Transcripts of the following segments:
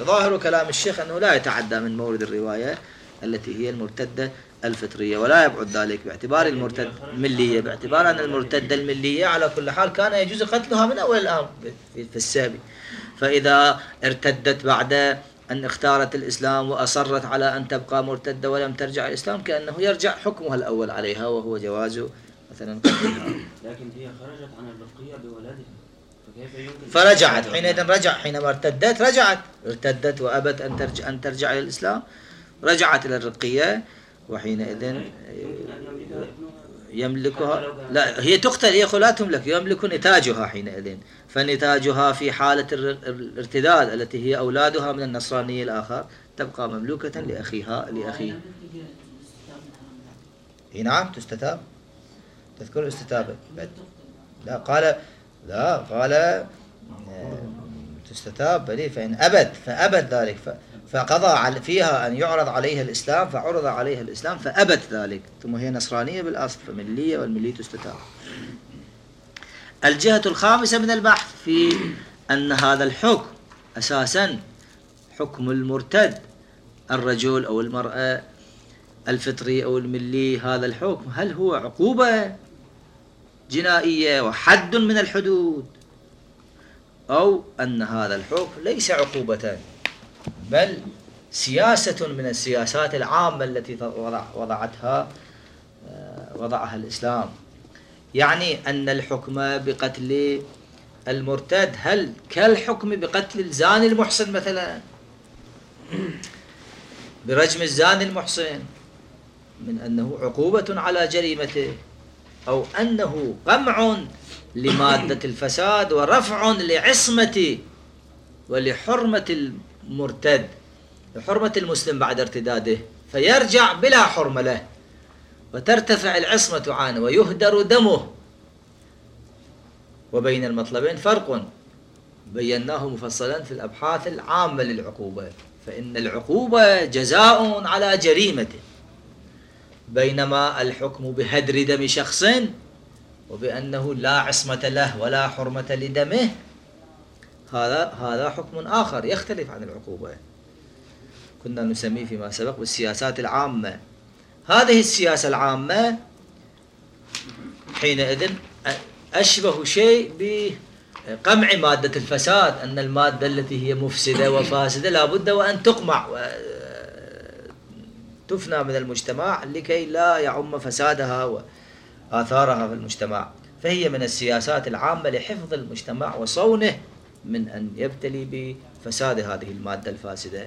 ظاهر كلام الشيخ أنه لا يتعدى من مورد الرواية التي هي المرتدة الفطرية، ولا يبعد ذلك باعتبار المرتد الملية، باعتبار أن المرتدة الملية على كل حال كان يجوز قتلها من أول الأمر في السابق. فإذا ارتدت بعد أن اختارت الإسلام وأصرت على أن تبقى مرتدة ولم ترجع الإسلام، كأنه يرجع حكمها الأول عليها وهو جواز مثلا قتلها. لكن هي خرجت عن الرقية بولادها، فكيف يمكن فرجعت حينئذ، رجع حينما ارتدت، ارتدت وأبت أن ترجع إلى الإسلام، رجعت إلى الرقية، وحينئذ يملكها. لا، هي تقتل، هي لا تملك، يملك نتاجها حينئذ. فنتاجها في حالة الارتداد التي هي أولادها من النصراني الآخر تبقى مملوكة لأخيه. نعم تستتاب. تذكر الاستتابة؟ لا قال تستتاب بلي، فإن فأبت ذلك، فقضى فيها أن يعرض عليها الإسلام، فعرض عليها الإسلام فأبت ذلك، ثم هي نصرانية بالأصل فملية، والملية تستتاب. الجهة الخامسة من البحث في أن هذا الحكم أساسا حكم المرتد، الرجل أو المرأة، الفطري أو الملي، هذا الحكم هل هو عقوبة جنائية وحد من الحدود، أو أن هذا الحكم ليس عقوبة بل سياسة من السياسات العامة التي وضعها الإسلام. يعني أن الحكم بقتل المرتد هل كالحكم بقتل الزاني المحصن مثلا، برجم الزاني المحصن، من أنه عقوبة على جريمته، أو أنه قمع لمادة الفساد ورفع لعصمة ولحرمة المرتد، لحرمة المسلم بعد ارتداده، فيرجع بلا حرمة له وترتفع العصمة عنه ويهدر دمه. وبين المطلبين فرق بيناه مفصلا في الأبحاث العامة للعقوبة، فإن العقوبة جزاء على جريمته، بينما الحكم بهدر دم شخص وبأنه لا عصمة له ولا حرمة لدمه هذا حكم آخر يختلف عن العقوبة، كنا نسميه فيما سبق بالسياسات العامة. هذه السياسة العامة حينئذ أشبه شيء بقمع مادة الفساد، أن المادة التي هي مفسدة وفاسدة لا بد وأن تقمع وتفنى من المجتمع لكي لا يعم فسادها وآثارها في المجتمع، فهي من السياسات العامة لحفظ المجتمع وصونه من أن يبتلي بفساد هذه المادة الفاسدة.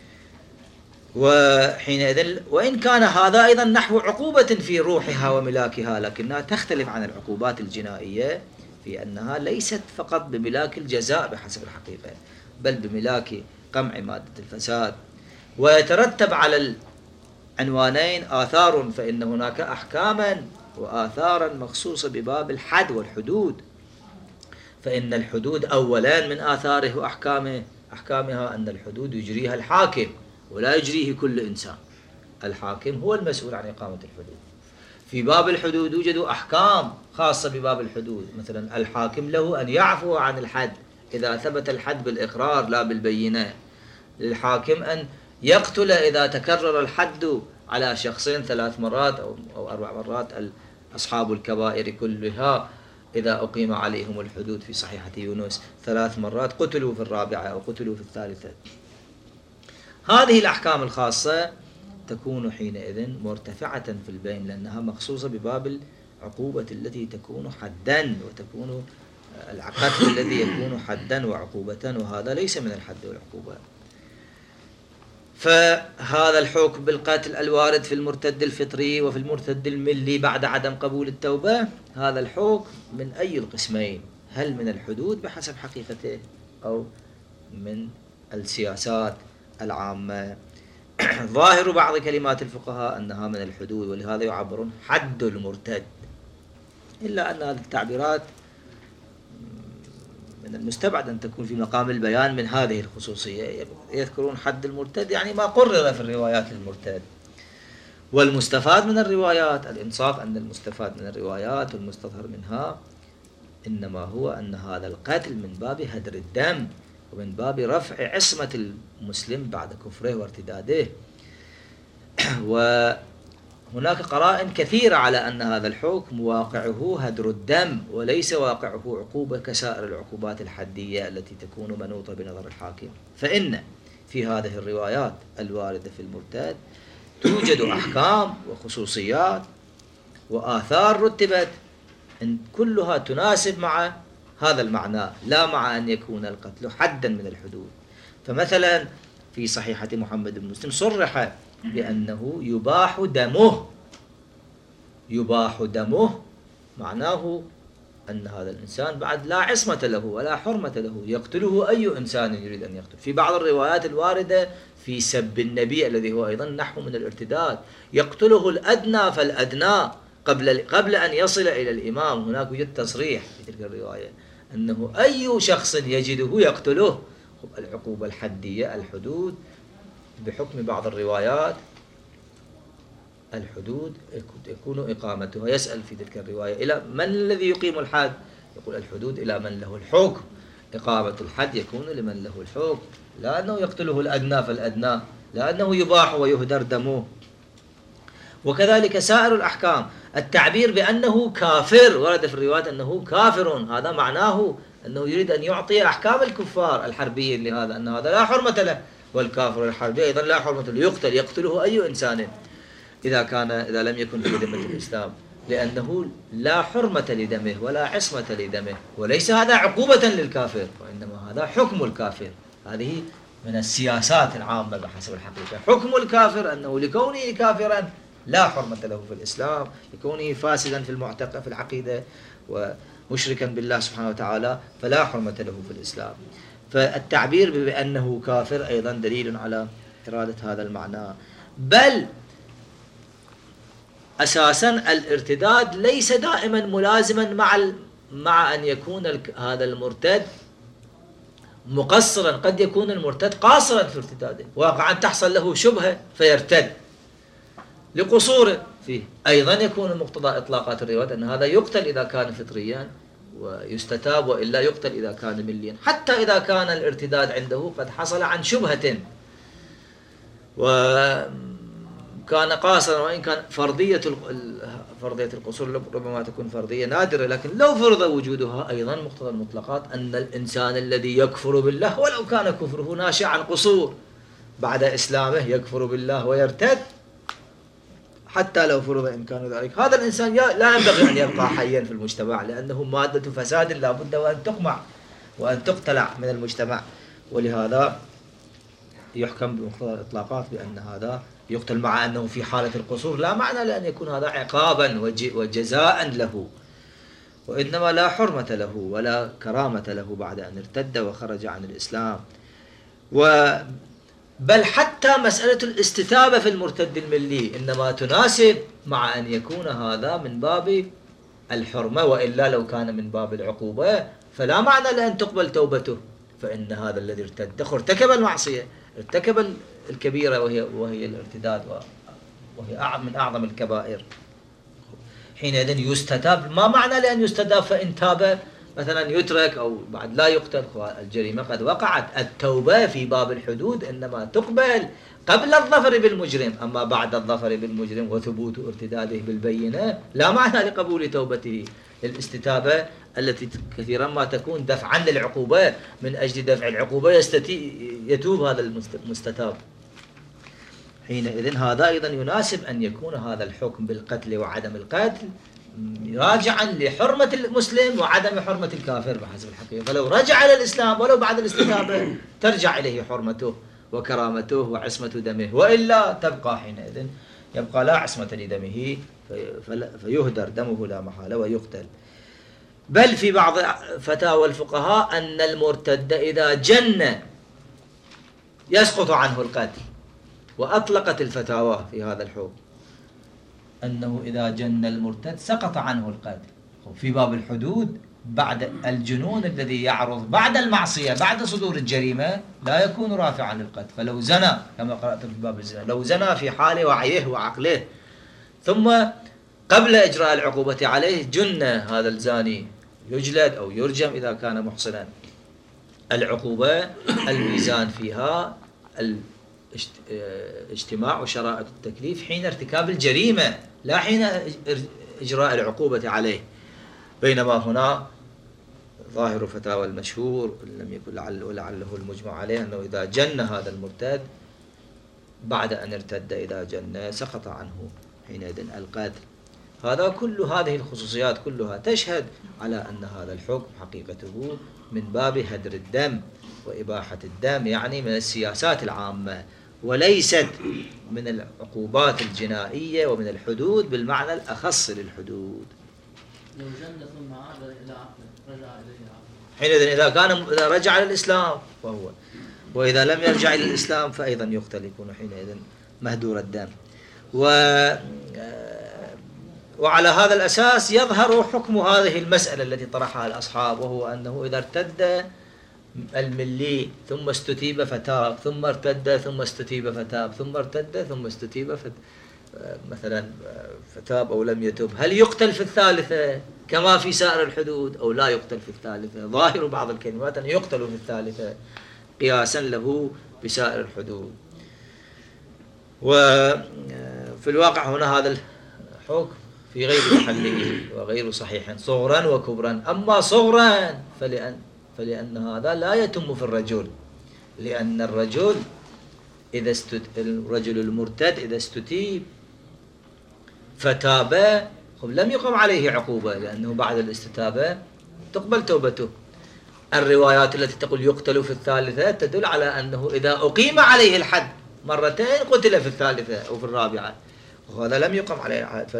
وحينئذ وإن كان هذا أيضا نحو عقوبة في روحها وملاكها، لكنها تختلف عن العقوبات الجنائية في أنها ليست فقط بملاك الجزاء بحسب الحقيقة، بل بملاك قمع مادة الفساد. ويترتب على العنوانين آثار، فإن هناك أحكاما وآثارا مخصوصة بباب الحد والحدود. فإن الحدود أولا من آثاره وأحكامها أن الحدود يجريها الحاكم ولا يجريه كل إنسان، الحاكم هو المسؤول عن إقامة الحدود. في باب الحدود يوجد أحكام خاصة بباب الحدود، مثلا الحاكم له أن يعفو عن الحد إذا ثبت الحد بالإقرار لا بالبينة، للحاكم أن يقتل إذا تكرر الحد على شخصين 3 مرات أو 4 مرات، أصحاب الكبائر كلها إذا أقيم عليهم الحدود في صحيحة يونس 3 مرات قتلوا في الرابعة أو قتلوا في الثالثة. هذه الأحكام الخاصة تكون حينئذ مرتفعة في البين، لأنها مخصوصة بباب العقوبة التي تكون حدا، وتكون القتل الذي يكون حدا وعقوبة، وهذا ليس من الحد والعقوبة. فهذا الحكم بالقتل الوارد في المرتد الفطري وفي المرتد الملي بعد عدم قبول التوبة، هذا الحكم من أي القسمين؟ هل من الحدود بحسب حقيقته أو من السياسات العامة؟ ظاهر بعض كلمات الفقهاء أنها من الحدود، ولهذا يعبرون حد المرتد، إلا أن هذه التعبيرات من المستبعد أن تكون في مقام البيان من هذه الخصوصية. يذكرون حد المرتد يعني ما قرر في الروايات المرتد. والمستفاد من الروايات، الإنصاف أن المستفاد من الروايات والمستظهر منها إنما هو أن هذا القتل من باب هدر الدم ومن باب رفع عصمة المسلم بعد كفره وارتداده. وهناك قرائن كثيرة على أن هذا الحكم واقعه هدر الدم وليس واقعه عقوبة كسائر العقوبات الحدية التي تكون منوطة بنظر الحاكم. فإن في هذه الروايات الواردة في المرتد توجد أحكام وخصوصيات وآثار رتبت إن كلها تناسب مع هذا المعنى، لا مع أن يكون القتل حدا من الحدود. فمثلا في صحيحة محمد بن مسلم صرح بأنه يباح دمه، معناه أن هذا الإنسان بعد لا عصمة له ولا حرمة له، يقتله أي إنسان يريد أن يقتل. في بعض الروايات الواردة في سب النبي الذي هو أيضا نحو من الارتداد، يقتله الأدنى فالأدنى قبل أن يصل إلى الإمام. هناك يوجد تصريح في تلك الرواية أنه أي شخص يجده يقتله. العقوبة الحدية الحدود بحكم بعض الروايات الحدود يكون إقامتها. يسأل في تلك الرواية إلى من الذي يقيم الحد؟ يقول الحدود إلى من له الحكم. إقامة الحد يكون لمن له الحكم، لا أنه يقتله الأدنى فالأدنى، لا أنه يباح ويهدر دمه. وكذلك سائر الأحكام. التعبير بأنه كافر ورد في الروايات أنه كافر، هذا معناه أنه يريد أن يعطي أحكام الكفار الحربيين، لهذا أن هذا لا حرمة له، والكافر الحربي أيضا لا حرمة له، يقتله أي إنسان إذا لم يكن في ذمة الإسلام، لأنه لا حرمة لدمه ولا عصمة لدمه. وليس هذا عقوبة للكافر، وإنما هذا حكم الكافر. هذه من السياسات العامة بحسب الحقيقة. حكم الكافر أنه لكونه كافرا لا حرمة له في الإسلام، لكونه فاسدا في المعتقد في العقيدة ومشركا بالله سبحانه وتعالى فلا حرمة له في الإسلام. فالتعبير بأنه كافر أيضا دليل على إرادة هذا المعنى. بل أساسا الارتداد ليس دائما ملازما مع أن يكون هذا المرتد مقصرا. قد يكون المرتد قاصرا في ارتداده، واقعا تحصل له شبهة فيرتد لقصوره فيه. أيضا يكون مقتضى إطلاقات الروايات أن هذا يقتل إذا كان فطريا ويستتاب، وإلا يقتل إذا كان مليا، حتى إذا كان الارتداد عنده قد حصل عن شبهة وكان قاصرا. وإن كان فرضية القصور ربما تكون فرضية نادرة، لكن لو فرض وجودها أيضا مقتضى المطلقات أن الإنسان الذي يكفر بالله ولو كان كفره ناشئ عن قصور بعد إسلامه يكفر بالله ويرتد، حتى لو فرض إمكان ذلك، هذا الإنسان لا ينبغي أن يبقى حيا في المجتمع، لأنه مادة فساد لا بد وأن تقمع وأن تقتلع من المجتمع. ولهذا يحكم بمقتضى الإطلاقات بأن هذا يقتل، مع أنه في حالة القصور لا معنى لأن يكون هذا عقابا وجزاء له، وإنما لا حرمة له ولا كرامة له بعد أن ارتد وخرج عن الإسلام. بل حتى مسألة الاستتابة في المرتد الملي إنما تناسب مع أن يكون هذا من باب الحرمة، وإلا لو كان من باب العقوبة فلا معنى لأن تقبل توبته. فإن هذا الذي ارتكب المعصية، ارتكب الكبيرة وهي الارتداد، وهي من أعظم الكبائر. حينئذ يستتاب. ما معنى لأن يستتاب فإن تاب مثلا يترك أو بعد لا يقتل؟ الجريمة قد وقعت. التوبة في باب الحدود إنما تقبل قبل الظفر بالمجرم، أما بعد الظفر بالمجرم وثبوت ارتداده بالبينة لا معنى لقبول توبته. الاستتابة التي كثيرا ما تكون دفعا للعقوبة، من أجل دفع العقوبة يتوب هذا المستتاب. حينئذ هذا أيضا يناسب أن يكون هذا الحكم بالقتل وعدم القتل راجعا لحرمة المسلم وعدم حرمة الكافر بحسب الحقيقة. فلو رجع إلى الإسلام ولو بعد الاستتابة ترجع إليه حرمته وكرامته وعصمة دمه، وإلا تبقى حينئذ يبقى لا عصمة لدمه فيهدر دمه لا محالة ويقتل. بل في بعض فتاوى الفقهاء أن المرتد إذا جن يسقط عنه القتل، وأطلقت الفتاوى في هذا الحكم أنه إذا جن المرتد سقط عنه القتل. في باب الحدود بعد الجنون الذي يعرض بعد المعصية بعد صدور الجريمة لا يكون رافعا للقتل. فلو زنى كما قرأت في باب الزنا، لو زنى في حال وعيه وعقله ثم قبل إجراء العقوبة عليه جن هذا الزاني يجلد أو يرجم إذا كان محصنا. العقوبة الميزان فيها اجتماع شرائط التكليف حين ارتكاب الجريمة لا حين إجراء العقوبة عليه. بينما هنا ظاهر فتاوى المشهور لم يكن ولعله المجمع عليه أنه إذا جن هذا المرتد بعد أن ارتد إذا جن سقط عنه حينئذ القتل. هذا كل هذه الخصوصيات كلها تشهد على أن هذا الحكم حقيقته من باب هدر الدم وإباحة الدم، يعني من السياسات العامة وليست من العقوبات الجنائية ومن الحدود بالمعنى الأخص للحدود. لو جن ثم عاد إلى عقله رجع إليه عقله حينئذ إذا رجع للإسلام فهو، وإذا لم يرجع إلى الإسلام فأيضا يقتل، يكون حينئذ مهدور الدم. وعلى هذا الأساس يظهر حكم هذه المسألة التي طرحها الأصحاب، وهو أنه إذا ارتد الملي ثم استتيب فتاب ثم ارتد ثم استتيب فتاب ثم ارتد ثم استتيب مثلا فتاب أو لم يتب، هل يقتل في الثالثة كما في سائر الحدود أو لا يقتل في الثالثة؟ ظاهر بعض الكلمات أن يقتل في الثالثة قياسا له بسائر الحدود. وفي الواقع هنا هذا الحكم في غير محله وغير صحيح صغرا وكبرا. أما صغرا فلأن هذا لا يتم في الرجل، لأن الرجل الرجل المرتد إذا استتيب فتاب لم يقم عليه عقوبة، لأنه بعد الاستتابة تقبل توبته. الروايات التي تقول يقتل في الثالثة تدل على أنه إذا أقيم عليه الحد مرتين قتل في الثالثة أو في الرابعة، وهذا لم يقم عليه الحد،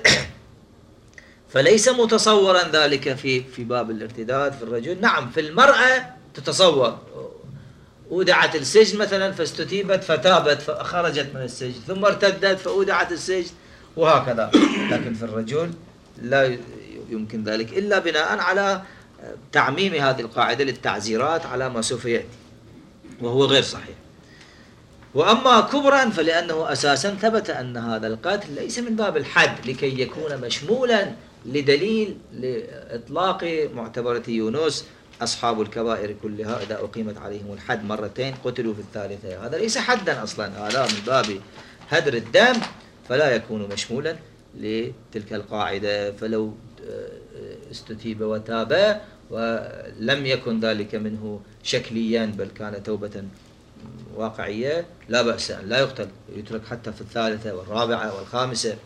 فليس متصورا ذلك في باب الارتداد في الرجل. نعم في المرأة تتصور، أودعت السجن مثلا فاستتيبت فتابت فخرجت من السجن ثم ارتدت فأودعت السجن وهكذا، لكن في الرجل لا يمكن ذلك إلا بناء على تعميم هذه القاعدة للتعزيرات على ما سوف يأتي، وهو غير صحيح. وأما كبرا فلأنه أساسا ثبت أن هذا القتل ليس من باب الحد لكي يكون مشمولا لدليل لإطلاق معتبرة يونس أصحاب الكبائر كلها إذا أقيمت عليهم الحد مرتين قتلوا في الثالثة. هذا ليس حدا أصلا، هذا من باب هدر الدم فلا يكون مشمولا لتلك القاعدة. فلو استتيب وتاب ولم يكن ذلك منه شكليا بل كان توبة واقعية لا بأس أن لا يقتل، يترك حتى في الثالثة والرابعة والخامسة.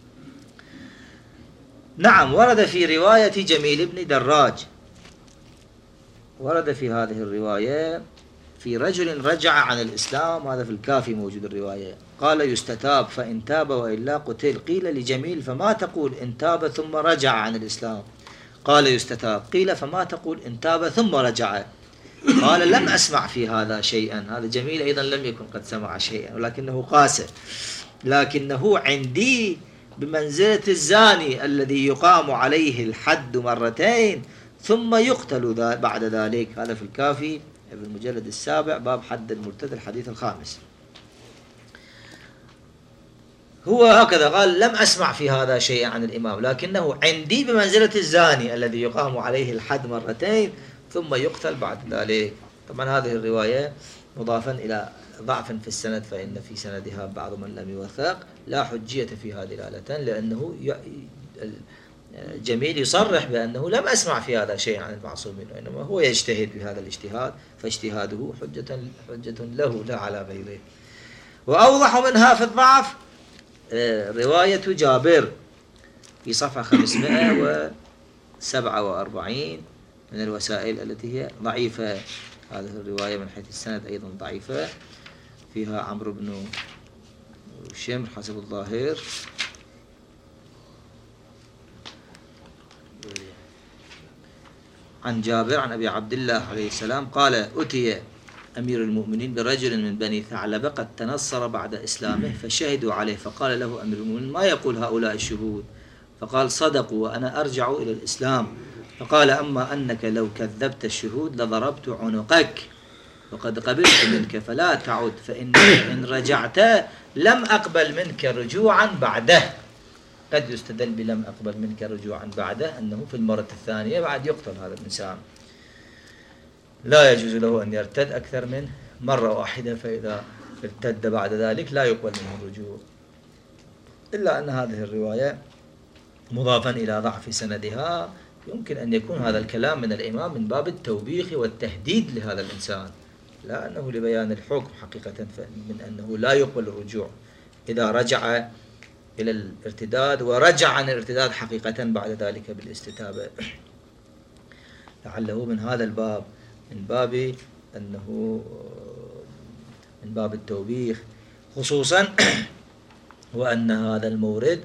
نعم ورد في رواية جميل بن دراج، ورد في هذه الرواية في رجل رجع عن الإسلام، هذا في الكافي موجود الرواية، قال يستتاب فإن تاب وإلا قتل. قيل لجميل فما تقول إن تاب ثم رجع عن الإسلام؟ قال يستتاب. قيل فما تقول إن تاب ثم رجع؟ قال لم أسمع في هذا شيئا. هذا جميل أيضا لم يكن قد سمع شيئا ولكنه قاس، لكنه عندي بمنزلة الزاني الذي يقام عليه الحد مرتين ثم يقتل بعد ذلك. هذا في الكافي في المجلد 7 باب حد المرتد الحديث 5. هو هكذا قال لم أسمع في هذا شيئا عن الإمام، لكنه عندي بمنزلة الزاني الذي يقام عليه الحد مرتين ثم يقتل بعد ذلك. طبعا هذه الرواية مضافا إلى ضعف في السند، فإن في سندها بعض من لم يوثق، لا حجية في هذه الآلتين، لأنه جميل يصرح بأنه لم أسمع في هذا شيء عن المعصومين، وإنما هو يجتهد بهذا الاجتهاد، فاجتهاده حجة له لا على غيره. وأوضح منها في الضعف رواية جابر في صفحة 547 من الوسائل التي هي ضعيفة. هذه الرواية من حيث السند أيضا ضعيفة، فيها عمرو بن شمر حسب الظاهر، عن جابر عن أبي عبد الله عليه السلام قال أتي أمير المؤمنين برجل من بني ثعلبة قد تنصر بعد إسلامه فشهدوا عليه، فقال له أمير المؤمنين ما يقول هؤلاء الشهود؟ فقال صدقوا وأنا أرجع إلى الإسلام. فقال أما أنك لو كذبت الشهود لضربت عنقك وقد قبلت منك فلا تعد، فإن رجعت لم أقبل منك رجوعا بعده. قد يستدل بلم أقبل منك رجوعا بعده أنه في المرة الثانية بعد يقتل هذا الإنسان. لا يجوز له أن يرتد أكثر من مرة واحدة، فإذا ارتد بعد ذلك لا يقبل منه الرجوع. إلا أن هذه الرواية مضافا إلى ضعف سندها، يمكن أن يكون هذا الكلام من الإمام من باب التوبيخ والتهديد لهذا الإنسان، لا أنه لبيان الحكم حقيقة، من أنه لا يقبل الرجوع إذا رجع إلى الارتداد ورجع عن الارتداد حقيقة بعد ذلك بالاستتابة. لعله من هذا الباب، من باب أنه من باب التوبيخ، خصوصا وأن هذا المورد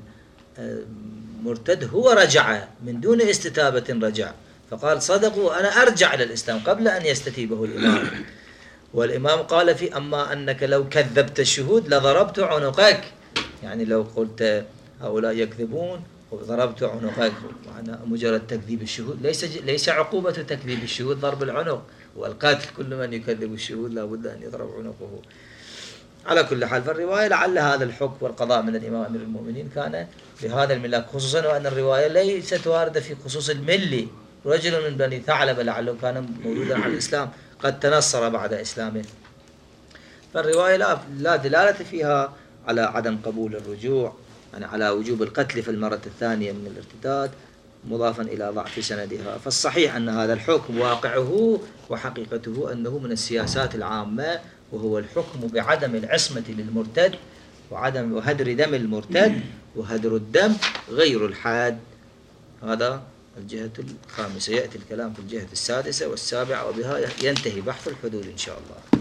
المرتد هو رجع من دون استتابة، رجع فقال صدقوا أنا أرجع إلى الإسلام قبل أن يستتيبه الإمام. والإمام قال في أما أنك لو كذبت الشهود لضربت عنقك، يعني لو قلت هؤلاء يكذبون وضربت عنقك، معنى مجرد تكذيب الشهود ليس عقوبة تكذيب الشهود ضرب العنق والقتل، كل من يكذب الشهود لا بد أن يضرب عنقه. على كل حال فالرواية لعل هذا الحكم والقضاء من الإمام أمير المؤمنين كان بهذا الملاك، خصوصا وأن الرواية ليست واردة في خصوص الملي، رجل من بني ثعلبة لعله كان مولودا على الإسلام قد تنصر بعد إسلامه، فالرواية لا دلالة فيها على عدم قبول الرجوع، يعني على وجوب القتل في المرة الثانية من الارتداد، مضافا إلى ضعف سندها. فالصحيح أن هذا الحكم واقعه وحقيقته أنه من السياسات العامة، وهو الحكم بعدم العصمة للمرتد وعدم وهدر دم المرتد، وهدر الدم غير الحاد. هذا الجهة الخامسة. يأتي الكلام في الجهة السادسة والسابعة، وبها ينتهي بحث الحدود إن شاء الله.